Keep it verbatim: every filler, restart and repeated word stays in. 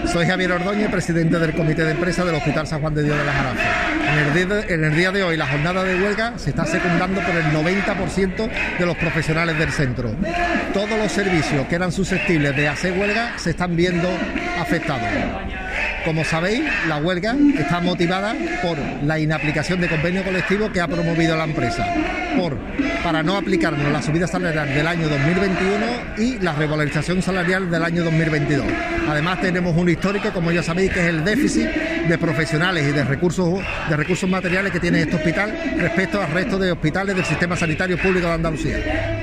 Soy Javier Ordóñez, presidente del Comité de Empresa del Hospital San Juan de Dios de las Aranzas. En el, día de, en el día de hoy la jornada de huelga se está secundando por el noventa por ciento de los profesionales del centro. Todos los servicios que eran susceptibles de hacer huelga se están viendo afectados. Como sabéis, la huelga está motivada por la inaplicación de convenio colectivo que ha promovido la empresa, por para no aplicarnos la subida salarial del año dos mil veintiuno y la revalorización salarial del año dos mil veintidós. Además tenemos un histórico, como ya sabéis, que es el déficit de profesionales y de recursos, de recursos materiales que tiene este hospital respecto al resto de hospitales del sistema sanitario público de Andalucía.